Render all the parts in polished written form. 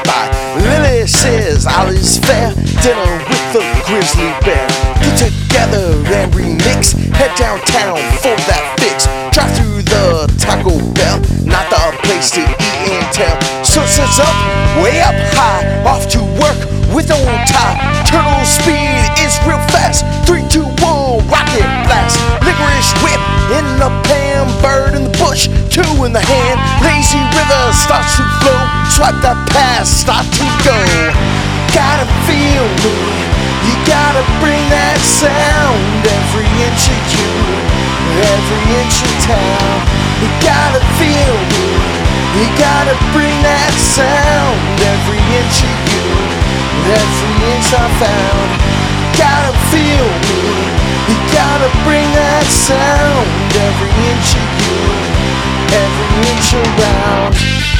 by. Lily says all is fair, dinner with the grizzly bear. Get together and remix, head downtown for that fix. Drive through the Taco Bell, not the place to eat and tell. Sunset's up, way up high, off to work with no tie. Turtle speed is real fast, 3, 2, 1, rocket blast. Licorice whip in the pan, bird in the bush, 2 in the hand. Lazy river starts to flow, swipe that pass, start to go. Gotta feel me, you gotta bring that sound. Every inch of you, every inch of town. You gotta feel me, you gotta bring that sound. Every inch of you, every inch I found. Gotta feel me, you gotta bring that sound. Every inch of you, every inch around.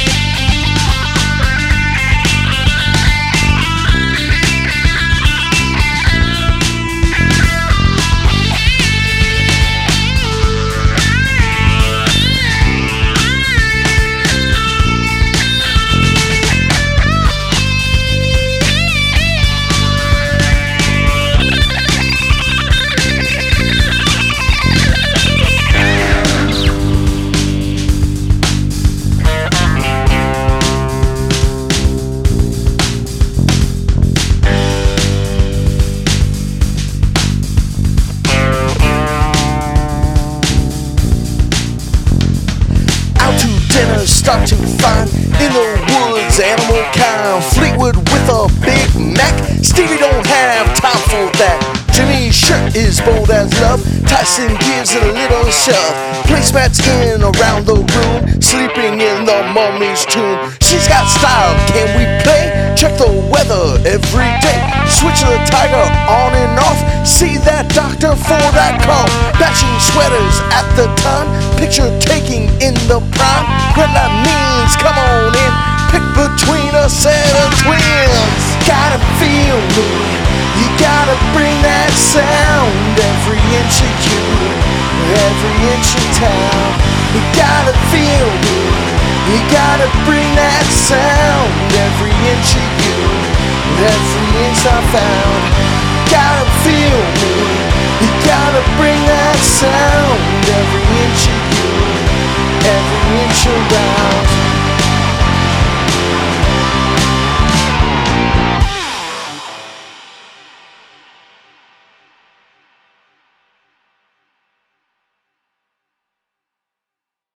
Start to find in the woods animal kind. Fleetwood with a Big Mac, Stevie don't have time for that. Jimmy's shirt is bold as love, Tyson gives it a little shove. Placemats in around the room, sleeping in the mummy's tomb. She's got style, can we play? Check the weather every day. Switch the tiger on and off, see that doctor for that cough. Matching sweaters at the time, picture taking in the prime. When that means come on in, pick between a set of twins. Gotta feel me, you gotta bring that sound. Every inch of you, every inch of town. You gotta feel me, you gotta bring that sound. Every inch of you, every inch I found. Gotta feel me, you gotta bring that sound.